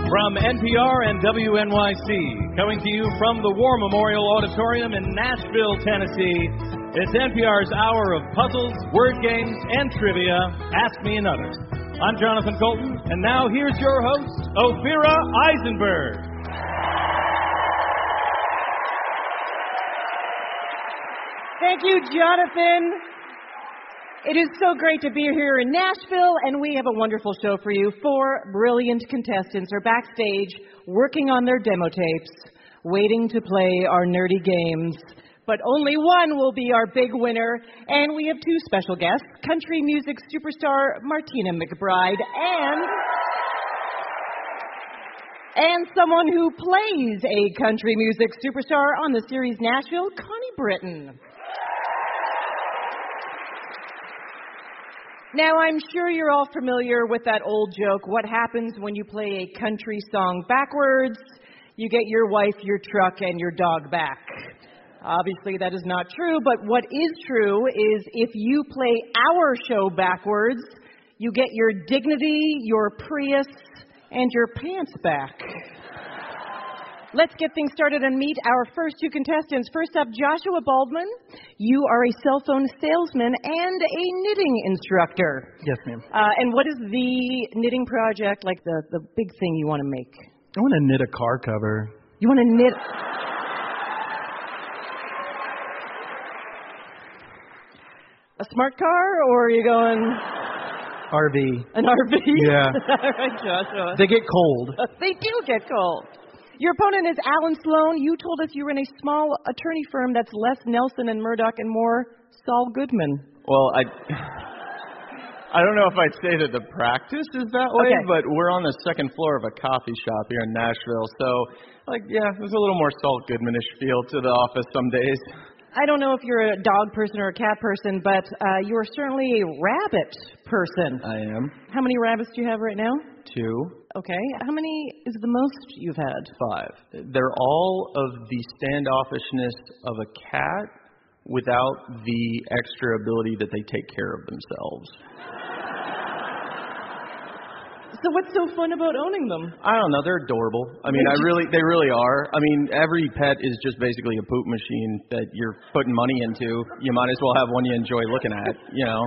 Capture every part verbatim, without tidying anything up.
From N P R and W N Y C, coming to you from the War Memorial Auditorium in Nashville, Tennessee, it's N P R's hour of puzzles, word games, and trivia. Ask Me Another. I'm Jonathan Colton, and now here's your host, Ophira Eisenberg. Thank you, Jonathan. It is so great to be here in Nashville, and we have a wonderful show for you. Four brilliant contestants are backstage working on their demo tapes, waiting to play our nerdy games. But only one will be our big winner, and we have two special guests, country music superstar Martina McBride and... and someone who plays a country music superstar on the series Nashville, Connie Britton. Now, I'm sure you're all familiar with that old joke, what happens when you play a country song backwards? You get your wife, your truck, and your dog back. Obviously, that is not true, but what is true is if you play our show backwards, you get your dignity, your Prius, and your pants back. Let's get things started and meet our first two contestants. First up, Joshua Baldwin. You are a cell phone salesman and a knitting instructor. Yes, ma'am. Uh, and what is the knitting project, like the, the big thing you want to make? I want to knit a car cover. You want to knit... a smart car, or are you going... R V. An R V? Yeah. All right, Joshua. They get cold. They do get cold. Your opponent is Alan Sloan. You told us you were in a small attorney firm that's less Nelson and Murdoch and more Saul Goodman. Well, I, I don't know if I'd say that the practice is that way, okay. But we're on the second floor of a coffee shop here in Nashville. So, like, yeah, there's a little more Saul Goodman-ish feel to the office some days. I don't know if you're a dog person or a cat person, but uh, you are certainly a rabbit person. I am. How many rabbits do you have right now? Two. Okay. How many is the most you've had? Five. They're all of the standoffishness of a cat without the extra ability that they take care of themselves. So what's so fun about owning them? I don't know. They're adorable. I mean, I really, they really are. I mean, every pet is just basically a poop machine that you're putting money into. You might as well have one you enjoy looking at, you know.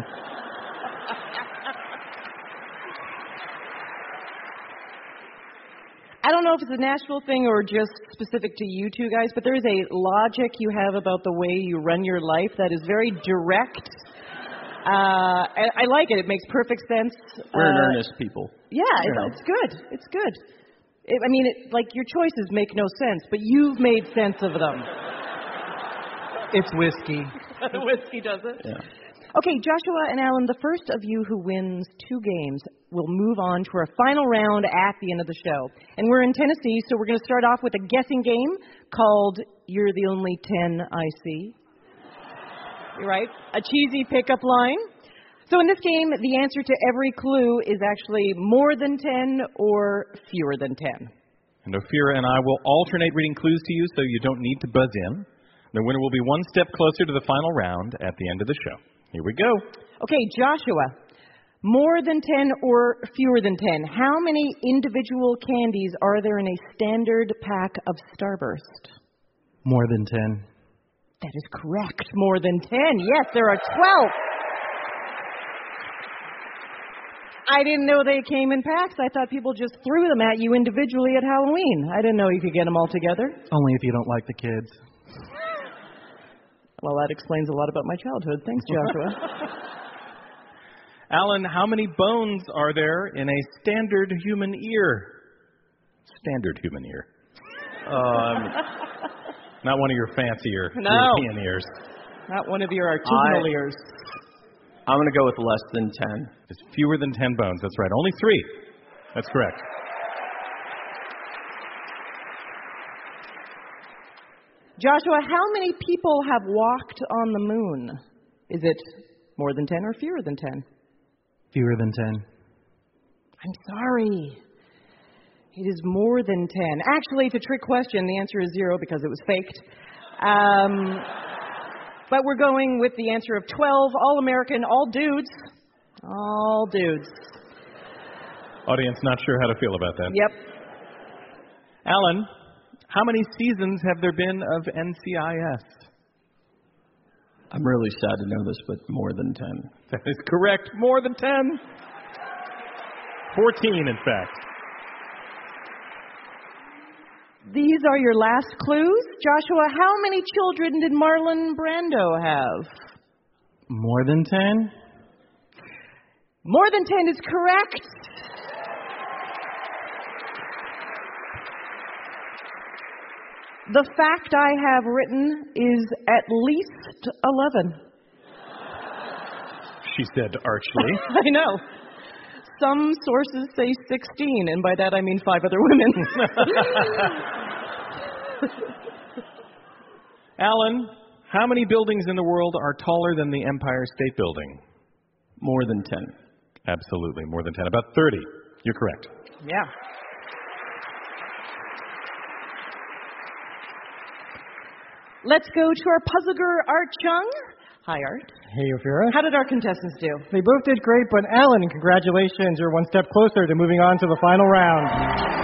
I don't know if it's a Nashville thing or just specific to you two guys, but there is a logic you have about the way you run your life that is very direct. Uh, I, I like it. It makes perfect sense. We're uh, earnest people. Yeah, you know. it's, it's good. It's good. It, I mean, it, like, your choices make no sense, but you've made sense of them. It's whiskey. The whiskey does it? Yeah. Okay, Joshua and Alan, the first of you who wins two games will move on to our final round at the end of the show. And we're in Tennessee, so we're going to start off with a guessing game called You're the Only ten I See. You're right. A cheesy pickup line. So in this game, the answer to every clue is actually more than ten or fewer than ten. And Ophira and I will alternate reading clues to you so you don't need to buzz in. The winner will be one step closer to the final round at the end of the show. Here we go. Okay, Joshua. More than ten or fewer than ten. How many individual candies are there in a standard pack of Starburst? More than ten. That is correct. More than ten. Yes, there are twelve. I didn't know they came in packs. I thought people just threw them at you individually at Halloween. I didn't know you could get them all together. Only if you don't like the kids. Well, that explains a lot about my childhood. Thanks, Joshua. Alan, how many bones are there in a standard human ear? Standard human ear. Um, not one of your fancier No. European ears. Not one of your artisanal I- ears. I'm going to go with less than ten. It's fewer than ten bones. That's right. Only three. That's correct. Joshua, how many people have walked on the moon? Is it more than ten or fewer than ten? Fewer than ten. I'm sorry. It is more than ten. Actually, it's a trick question. The answer is zero because it was faked. Um, but we're going with the answer of twelve, all American, all dudes. All dudes. Audience not sure how to feel about that. Yep. Alan, how many seasons have there been of N C I S? I'm really sad to know this, but more than ten. That is correct. More than ten. fourteen, in fact. These are your last clues. Joshua, how many children did Marlon Brando have? More than ten? More than ten is correct. The fact I have written is at least eleven. She said archly. I know. Some sources say sixteen, and by that I mean five other women. Alan, how many buildings in the world are taller than the Empire State Building? More than ten. Absolutely, more than ten. About thirty. You're correct. Yeah. Let's go to our puzzler, Art Chung. Hi, Art. Hey, Ophira. How did our contestants do? They both did great, but Alan, congratulations. You're one step closer to moving on to the final round.